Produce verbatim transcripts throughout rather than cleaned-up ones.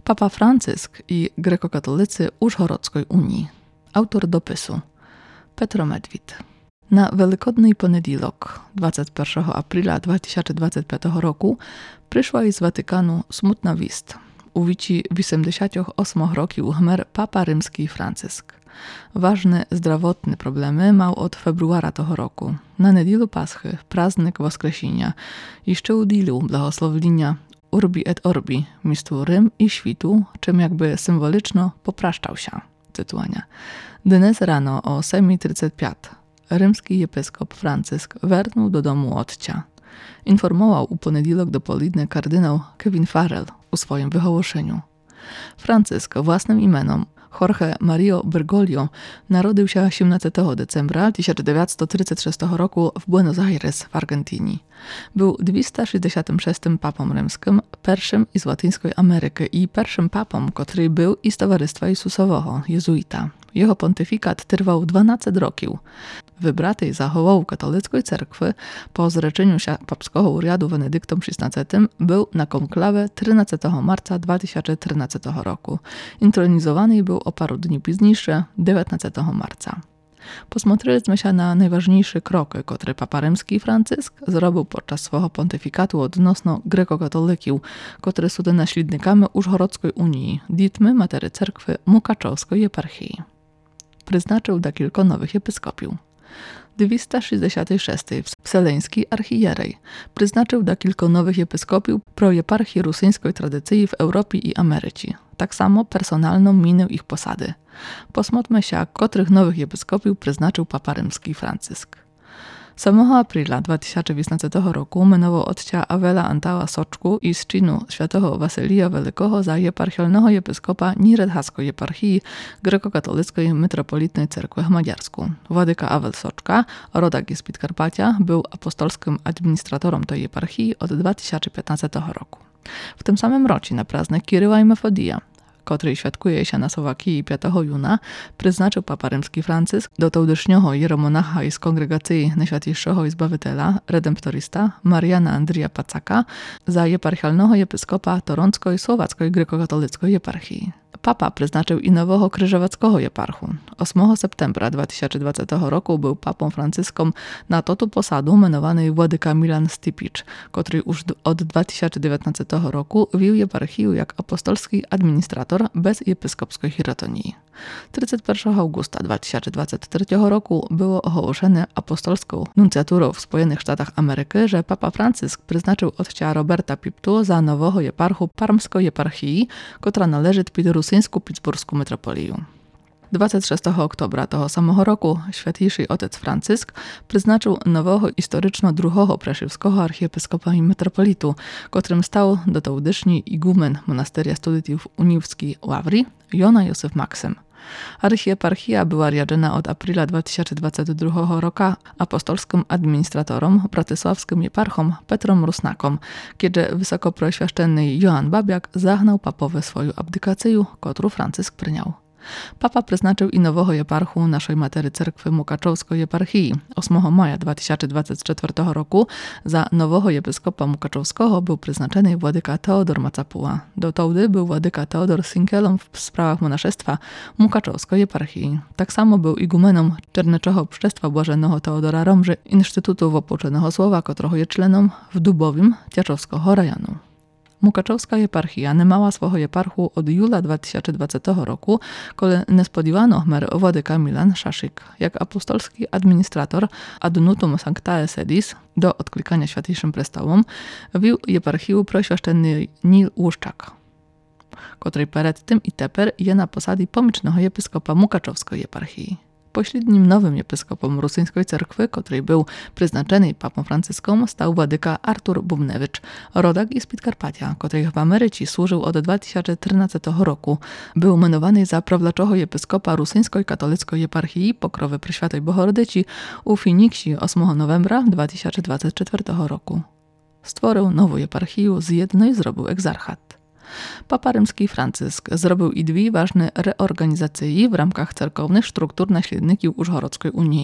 Papa Franciszek i grekokatolicy Użhorodzkiej Unii. Autor dopisu Petro Medwid. Na Wielkodny Ponedілок, dwudziestego pierwszego aprila dwa tysiące dwudziestego piątego roku, przyszła z Watykanu smutna wist. Uwici osiemdziesiątych ośmiu roków hmer Papa Rzymski Franciszek. Ważne zdrowotne problemy mał od februara tego roku. Na niedzielu Paschy, praznik Woskresenia, jeszcze udzielił błogosławienia Urbi et Orbi, mistu Rym i świtu, czym jakby symboliczno popraszczał się. Cytuania. Dnes rano o siódma trzydzieści pięć rzymski episkop Franciszek wernął do domu odcia. Informował u poniedziałek do południa kardynał Kevin Farrell o swoim wyhołoszeniu. Franciszek własnym imieniem Jorge Mario Bergoglio narodził się osiemnastego decembra tysiąc dziewięćset trzydziestego szóstego roku w Buenos Aires w Argentynie. Był dwieście sześćdziesiątym szóstym papą rzymskim, pierwszym z Łatyńskiej Ameryki i pierwszym papą, który był i z Towarzystwa Jezusowego, jezuita. Jego pontyfikat trwał dwanaście roków. Wybraty zachował katolickiej cerkwy po zrzeczeniu się papskiego uriadu Benedyktom szesnastym był na konklawę trzynastego marca dwa tysiące trzynastego roku. Intronizowany był o paru dni później, dziewiętnastego marca. Posмотрeliśmy się na najważniejsze kroki, które Papa Rzymski Franciszek zrobił podczas swojego pontyfikatu odnośnie grekokatolików, które są naśladnikami Użhorodzkiej Unii, ditmy matery cerkwy Mukaczowskiej eparchii. Przeznaczył do kilku nowych episkopiów. dwieście sześćdziesiąty szósty Wseleński archierej przeznaczył do kilku nowych episkopiów pro eparchii rusyńskiej tradycji w Europie i Ameryce. Tak samo personalną minę ich posady. Posмотrmy się, których nowych episkopiów przeznaczył Papa Rzymski Franciszek. samego aprila dwa tysiące osiemnastego roku mianował odcia Awela Antała Soczku i z czynu świętego Wasylija Wielkiego za eparchialnego episkopa Niredhaskiej eparchii grekokatolickiej metropolitnej cerkwy w Madziarsku. Władyka Awel Soczka, rodak z Podkarpacia, był apostolskim administratorem tej eparchii od dwa tysiące piętnastego roku. W tym samym roku na praznik Kiryła i Mefodija, który świadkuje się na Słowakii piątego juna, przeznaczył Papa Rzymski Franciszek do tudyszniego jeromonacha z kongregacji Najświętszego Zbawiciela, redemptorista Mariana Andrija Pacaka za eparchialnego episkopa Toronskiej Słowackiej grekokatolickiej eparchii. Papa przeznaczył i nowego krzyżowackiego eparchu. ósmego septembra dwa tysiące dwudziestego roku był papą Franciszkiem na totu posadu mianowany władyka Milan Stipicz, który już od dwa tysiące dziewiętnastego roku wił eparchię jak apostolski administrator bez episkopskiej hierotonii. trzydziestego pierwszego augusta dwa tysiące dwudziestego trzeciego roku było ogłoszone apostolską nuncjaturą w Spojenych Stanach Ameryki, że Papa Franciszek przeznaczył odcia Roberta Piptu za nowego eparchu parmskiej eparchii, która należy do rusyńską pittsburghską metropolię. dwudziestego szóstego oktobra tego samego roku świętejszy ojciec Franciszek przeznaczył nowego historyczno-druhego preszywskiego archiepiskopa i metropolitu, którym stał do tudyszni igumen monasteria studiów uniwskiej Ławri, Jona Józef Maksym. Archieparchia była riadzona od aprila dwa tysiące dwudziestego drugiego roku apostolskim administratorom, bratysławskim eparchom Petrom Rusnakom, kiedy wysokoproświaszczenny Joan Babiak zagnał papowe swoją abdykację, którą Franciszek przyjął. Papa przeznaczył i nowego eparchu naszej matery cerkwy Mukaczowskiej eparchii. ósmego maja dwa tysiące dwudziestego czwartego roku za nowego episkopa Mukaczowskiego był przeznaczony władyka Teodor Macapuła. Do tudy był władyka Teodor Sinkelom w sprawach monaszestwa Mukaczowskiej eparchii. Tak samo był igumeną Czerneczego Obszczestwa Błażenego Teodora Romży Instytutu Wopłuczonego Słowa, którego jest czlenem w Dubowim Ciaczowskiego rejonu. Mukaczowska eparchia nie mała swojego eparchu od jula dwa tysiące dwudziestego roku, kiedy nespodziewano hmer władyka Milan Szaszyk, jak apostolski administrator ad nutum sanctae sedis do odklikania świętejszym prestałom, wił eparchię proświaszczenny Nil Łuszczak, który przed tym i teper je na posady pomycznego episkopa Mukaczowskiej eparchii. Pośrednim nowym episkopom rusyńskiej cerkwy, który był przeznaczony papą Franciszkiem, stał władyka Artur Bubnewicz, rodak z Podkarpacia, który w Ameryce służył od dwa tysiące trzynastego roku. Był mianowany za prawlaczego episkopa rusyńskiej katolickiej eparchii Pokrowy Preświatej Bohorodyci u Finiksie ósmego novembra dwa tysiące dwudziestego czwartego roku. Stworzył nową eparchię z jednej zrobił egzarchat. Papa Rzymski Franciszek zrobił i dwie ważne reorganizacje w ramach cerkownych struktur naśladników Użhorodzkiej Unii.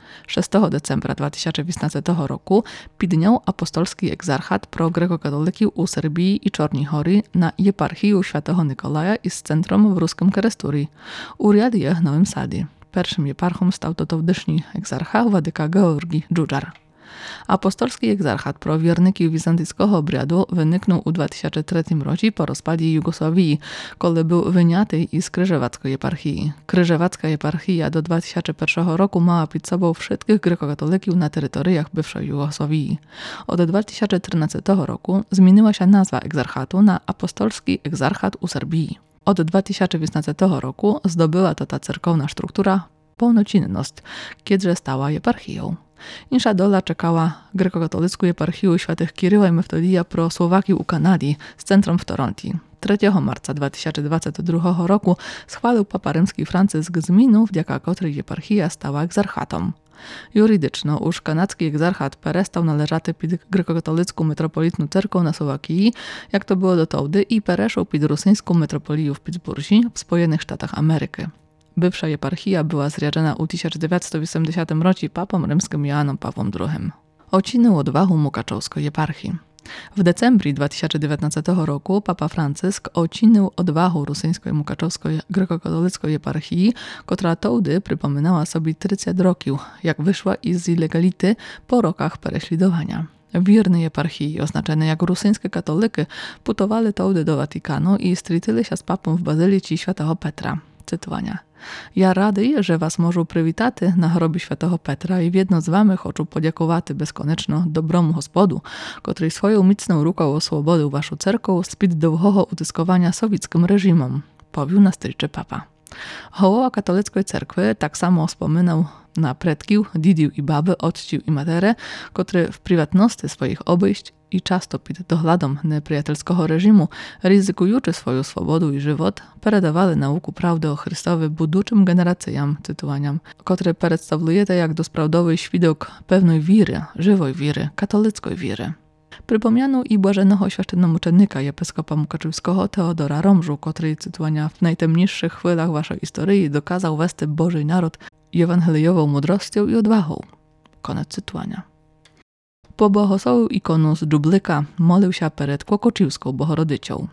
szóstego decembra dwa tysiące piętnastego roku підняł apostolski egzarchat pro grekokatoliki u Serbii i Czorni Hory na jeparchiju Świętego Nikolaja i z centrum w ruskim Keresturii, u Riadije Nowym Sadi. Pierwszym jeparchom stał to towdyszni egzarcha Władyka Georgi Dżudżar. Apostolski egzarchat pro wiernyki wizantyjskiego obrяду wyniknął u dwa tysiące trzecim roku po rozpadzie Jugosławii, kiedy był wyniaty z Kryżewackiej jeparchii. Kryżewacka jeparchia do dwa tysiące pierwszego roku mała przed sobą wszystkich grekokatolików na terytoriach bywszej Jugosławii. Od dwa tysiące trzynastego roku zmieniła się nazwa egzarchatu na Apostolski egzarchat u Serbii. Od dwa tysiące piętnastego roku zdobyła to ta cerkowna struktura pełnocinność, kiedy stała jeparchią. Insza dola czekała grekokatolicką jeparchię świętych Kiryła i Mefodija pro Słowakii u Kanadii z centrum w Toronto. trzeciego marca dwa tysiące dwudziestego drugiego roku schwalił Papa Rzymski Franciszek zmianę, wdzięka której jeparchia stała egzarchatom. Jurydyczno już kanadzki egzarchat perestał należaty pod grekokatolicką metropolitną cerką na Słowakii, jak to było dotąd, i pereszł pod rosyjską metropolię w Pittsburghi w Spojenych Sztatach Ameryki. Bywsza jeparchia była zriadzona u tysiąc dziewięćset osiemdziesiątym roku papą rzymskim Joannem Pawłem drugim. Ocinął odwagę mukaczowskiej jeparchii. W decembri dwa tysiące dziewiętnastego roku Papa Franciszek ocinął odwagę rosyjskiej mukaczowskiej grekokatolickiej jeparchii, która wtedy przypominała sobie trzydzieści roków, jak wyszła z ilegality po rokach prześladowania. Wierni jeparchii, oznaczone jako rosyjskie katoliki, putowali wtedy do Watykanu i strytyli się z papą w bazylice Świętego Petra. Cytowania. Ja rady, że was możu przywitaty na chorobie Świętego Petra i wiedno z wami chcę podziękować bezkonecznie dobromu Gospodu, który swoją mocną ruką oswobodził waszą cerkę spod długiego utyskowania sowieckim reżimom, powił na strycze papa. Hołowa katolickiej cerkwy tak samo wspominał na predków, didiów i baby, odcił i materę, które w prywatności swoich obejść i często pod dohladom nieprzyjacielskiego reżimu, ryzykujący swoją swobodę i żywot, predawali nauku prawdy o Chrystowie buduczym generacjom, cytowaniam, które przedstawuje jak dosprawdowy świadok pewnej wiry, żywej wiry, katolickiej wiry. Przypomniano i błażenego święcenomuczennika episkopa mukaczewskiego Teodora Romżu, który, cytowania, w najtemniejszych chwilach waszej historii dokazał wести Boży naród ewangeliową mądrością i odwagą. Koniec cytowania. Pobłogosławił ikonu z Dżublika, modlił się przed Kłokoczywską Bohorodycią.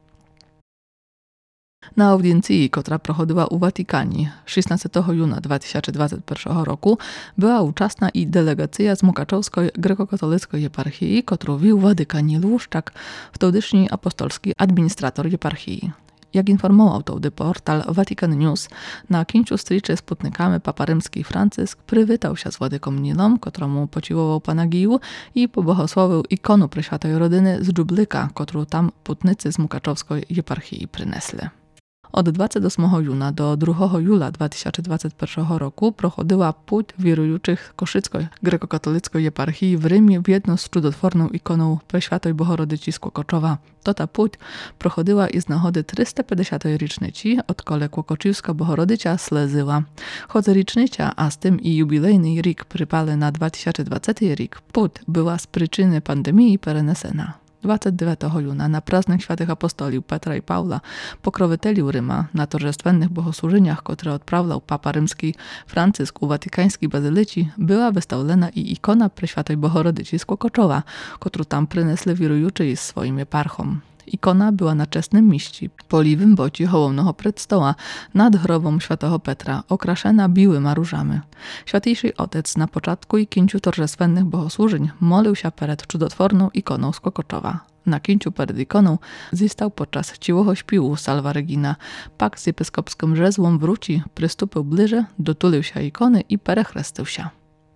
Na audiencji, która prochodziła u Watykanie szesnastego juna dwa tysiące dwudziestego pierwszego roku, była uczestna i delegacja z mukaczowskiej grekokatolickiej jeparchii, którą wił Władysław Luszczak, wtedyczny apostolski administrator jeparchii. Jak informował wtedy portal Vatican News, na kięciu stryczy z putnikami Papa Rzymski Franciszek przywitał się z Władyką Nilom, któremu pociłował Panagiju i pobłogosławił ikonu Preświatej Rodyny z Dżublika, którą tam putnicy z mukaczowskiej jeparchii przynesli. Od dwudziestego ósmego juna do drugiego jula dwa tysiące dwudziestego pierwszego roku prochodziła pуть wierujących koszyckiej grekokatolickiej jeparchii w Rzymie w jedno z cudotworną ikoną Preświatej Bohorodyci z Kłokoczowa. To ta pуть prochodziła i z nagody trzysta pięćdziesiątej rocznicy, odkąd Kłokoczywska Bohorodycia slezyła. Choć rocznica, a z tym i jubilejny rok przypale na dwa tysiące dwudziesty rok, pуть była z przyczyny pandemii przenesena. dwudziestego dziewiątego juna na praznych świętych apostoliów Petra i Paula, pokrowiteli Rzyma, na torzestwennych bogosłużeniach, które odprawiał Papa Rzymski Franciszek u watykańskiej bazylici, była wystawiona i ikona Preświatej Bohorodyci z Kłokoczowa, którą tam przynesli wirujący z swoim eparchom. Ikona była na czesnym miści, po liwym boci hołownego predstoła, nad grobą Świętego Petra, okraszena biłyma różami. Świętejszy Otec na początku i kięciu torzestwennych bogosłużeń modlił się przed cudotworną ikoną z Kłokoczowa. Na kięciu przed ikoną zistał podczas ciłego śpiewu Salva Regina, pak z episkopskim żezłom wróci, przystąpił bliżej, dotulił się ikony i perechrestył się.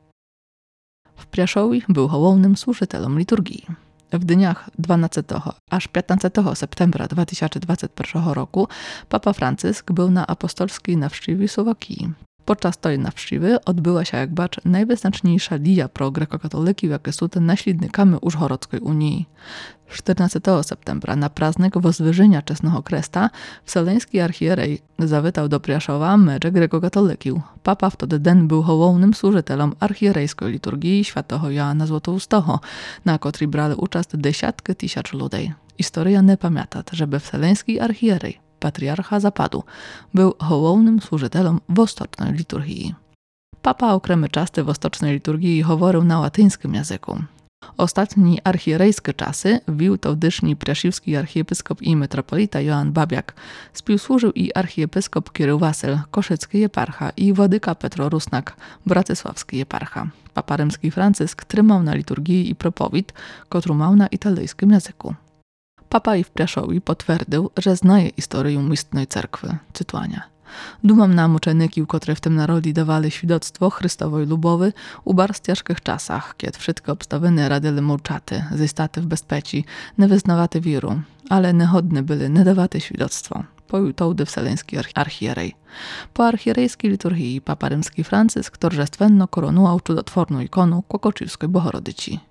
W Priaszowi był hołownym służycielem liturgii. W dniach dwunastego aż piętnastego septembra dwa tysiące dwudziestego pierwszego roku Papa Franciszek był na apostolskiej nawszczywie Słowakii. Podczas tej nawszczywy odbyła się jak bacz najwyznaczniejsza dia pro grekokatolików, jakie są naśladnikami Użhorodzkiej Unii. czternastego septembra na praznik Wozwyżenia Czesnego Kresta wseleński archierej zawitał do Priaszowa mecze grekokatolików. Papa wtedy den był hołownym służycielem archierejskiej liturgii Świętego Joanna Złotoustego, na której brali udział dziesiątki tysięcy ludzi. Historia nie pamięta, żeby wseleński archierej, patriarcha Zapadu, był hołownym służycielem wostecznej liturgii. Papa okremy czasty w ostocznej liturgii говорив na łatyńskim języku. Ostatni archierejskie czasy wił to wdyszni prasiwski archiepiskop i metropolita Joan Babiak. Spiłsłużył i archiepiskop Kirył Wasyl, koszycki jeparcha i władyka Petro Rusnak, bratysławski jeparcha. Papa rzymski Franciszek trzymał na liturgii i propowit, którą mał na italijskim języku. Papa i w Praszowi potwierdził, że znaje historię mistnej cerkwy. Cytuania. Dumam na muczenikів, które w tym narodzie dawali świadectwo Chrystowej lubowy u bardzo ciężkich czasach, kiedy wszystkie obstawienia radyli mowczaty, zestaty w bezpeci, nie wyznawaty wiru, ale niehodne byli nie dawaty świadectwo. Pojął to wseleński archierej. Po archierejskiej liturgii Papa rzymski Franciszek торжественно koronował cudotworną ikonu Kłokoczywskiej Bohorodyci.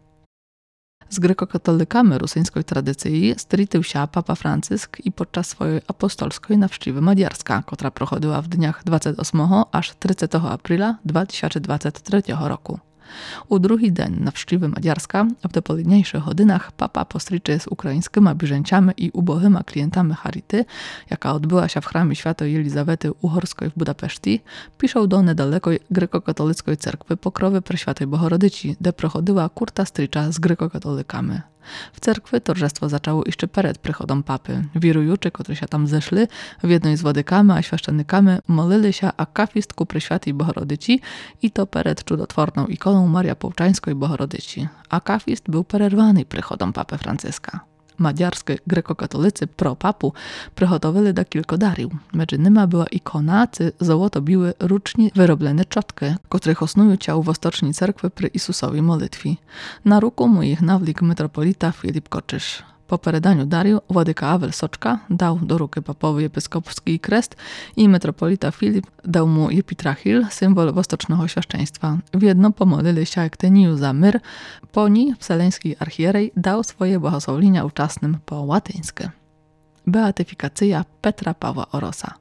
Z grekokatolikami rusyńskiej tradycji stritył się Papa Franciszek i podczas swojej apostolskiej nawszczywy madziarska, która prochodziła w dniach dwudziestego ósmego aż trzydziestego aprila dwa tysiące dwudziestego trzeciego roku. U drugi dzień nawszczywy madziarska, w dopoledniejszych godzinach Papa postriczy z ukraińskimi bieżęciami i ubohymi klientami Charity, jaka odbyła się w chramie Świętej Jelizawety Uhorskiej w Budapeszti, piszą do niedalekiej grekokatolickiej cerkwy Pokrowy Preświatej Bohorodyci, gdzie prochodziła kurta stricza z grekokatolikami. W cerkwi торжество zaczęło jeszcze przed przychodem papy. Wirujuczy, którzy się tam zeszli, w jednej z władykami a świeszczenikami molili się akafistku Preświatej Bohorodyci i to przed cudotworną ikoną Maria Połczańskiej Bohorodyci. Akafist był przerwany przychodem papy Franciszka. Madziarskie grekokatolicy pro papu przygotowali do kilku dariów. Między nimi była ikona, czy złoto-biły rucznie wyrobione czotki, których osnują ciało w ostoczni cerkwy przy Jezusowej modlitwie. Na ruku mu ich nawlik metropolita Filip Koczysz. Po peredaniu dariu władyka Awel Soczka dał do ruki papowy episkopski krest i metropolita Filip dał mu epitrachil, symbol wostocznego świadczeństwa. W jedno pomodlili się ekteniju za myr, po niej wseleński archierej dał swoje błogosławienia uczasnym po łatyńskie. Beatyfikacja Petra Pawła Orosa.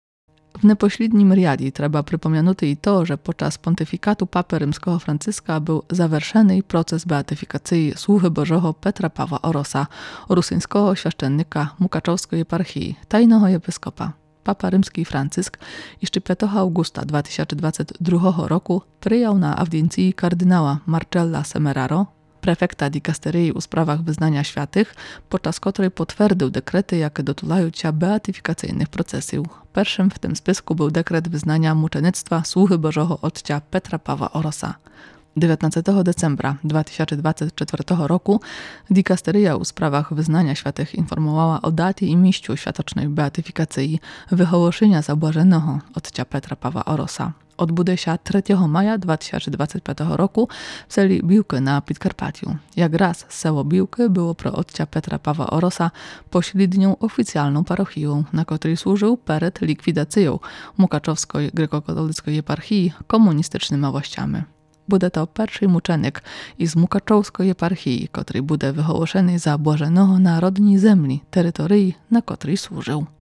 W niepośrednim riadi trzeba przypomnieć i to, że podczas pontyfikatu papy rzymskiego Franciszka był zawerszony proces beatyfikacji słuchy Bożego Petra Pawła Orosa, rusyńskiego święcennika Mukaczowskiej eparchii, tajnego episkopa. Papa rzymski Franciszek jeszcze piątego augusta dwa tysiące dwudziestego drugiego roku przyjął na audiencji kardynała Marcella Semeraro, prefekta dikasterii u sprawach wyznania świętych, podczas której potwierdził dekrety, jakie dotulają się beatyfikacyjnych procesów. Pierwszym w tym spisku był dekret wyznania muczenictwa słuchy Bożego Ojca Petra Pawła Orosa. dziewiętnastego decembra dwa tysiące dwudziestego czwartego roku dikasteria u sprawach wyznania świętych informowała o dacie i miejscu światocznej beatyfikacji wyhołoszenia zabłażonego Ojca Petra Pawła Orosa. Odbude się trzeciego maja dwa tysiące dwudziestego piątego roku w celi Biłky na Podkarpaciu. Jak raz seło Biłky było pro Ojca Petra Pawła Orosa pośrednią oficjalną parochią, na której służył przed likwidacją Mukaczowskiej grekokatolickiej eparchii komunistycznymi właściami. Bude to pierwszy muczenik z Mukaczowskiej eparchii, który bude wyhołoszony za błażonego narodni zemli, terytorii, na której służył.